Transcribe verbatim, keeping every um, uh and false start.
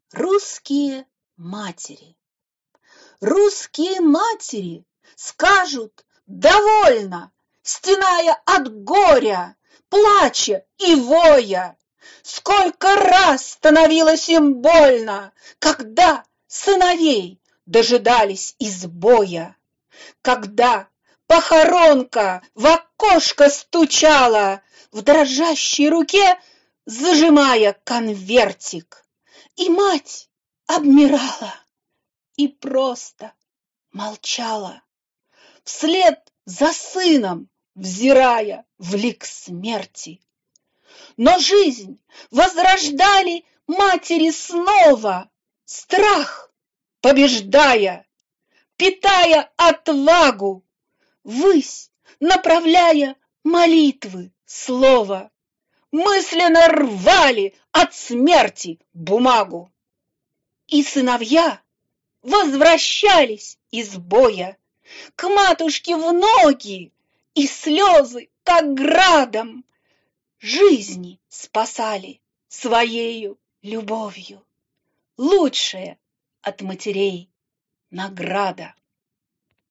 Русские матери. Русские матери скажут довольно, стеная от горя, плача и воя. Сколько раз становилось им больно, когда сыновей дожидались из боя, когда похоронка в окошко стучала, в дрожащей руке зажимая конвертик, и мать обмирала и просто молчала, вслед за сыном взирая в лик смерти. Но жизнь возрождали матери снова, страх побеждая, питая отвагу, ввысь направляя молитвы слова, мысленно рвали от смерти бумагу. И сыновья возвращались из боя к матушке в ноги, и слезы, как градом, жизни спасали своею любовью. Лучшая от матерей награда.